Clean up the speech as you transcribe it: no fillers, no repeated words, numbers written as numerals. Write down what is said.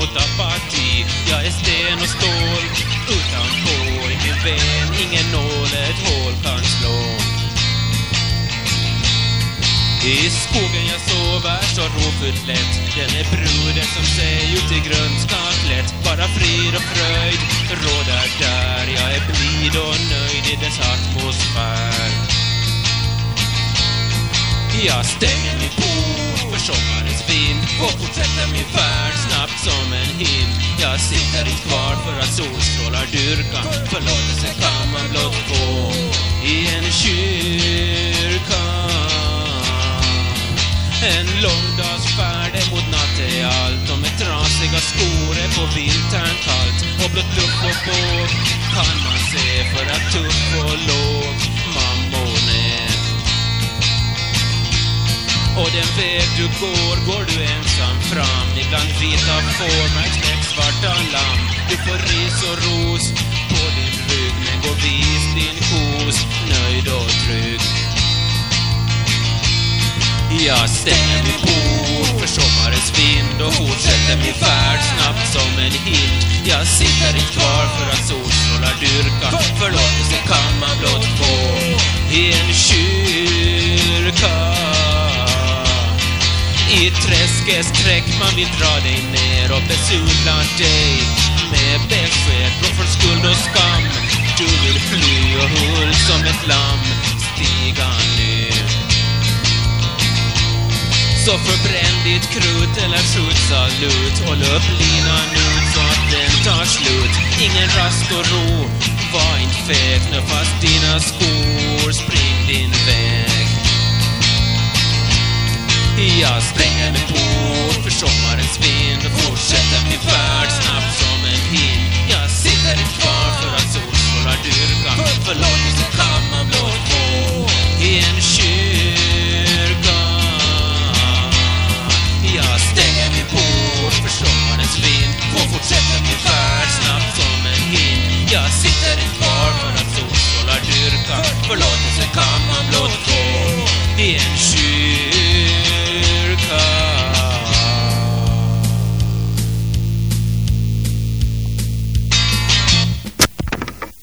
mot apati. Jag är sten och stål utanpå i min ben. Ingen nål ett hål kan slå. I skogen jag sover så rovfullt lätt. Den är bruden som sig ut i grönska klätt. Bara frid och fröjd råder där. Jag är blid och nöjd i dess atmosfär. Jag stänger min port för sommarens vind och fortsätter min färd snabbt som en hind. Jag sitter inte kvar för att solstrålar dyrka. Förlåtelse kan man blott få i en kyrka. En långdagsfärd mot natt är allt. Och med trasiga skor är på vintern kallt. Och blott luft och båt kan man se för att tuff och låg mammon är. Och den väg du går du ensam fram. Ibland vita får med svarta lamm. Du får ris och ros på din rygg. Men gå vis din kos, nöjd och trygg. Jag stänger min port för sommarens vind och fortsätter min färd snabbt som en hind. Jag sitter inte kvar för att solstrålar dyrka. Förlåtelse kan man blott få i en kyrka. I träskets träck man vill dra dig ner och besudla dig med besked från skuld och skam. Du vill fly och hull som ett lamm stiga ner. Så förbränn ditt krut eller skjut salut. Håll upp linan ut så att den tar slut. Ingen rast och ro, var inte feg. Nu fast dina skor, spring din väg. Jag stänger mig på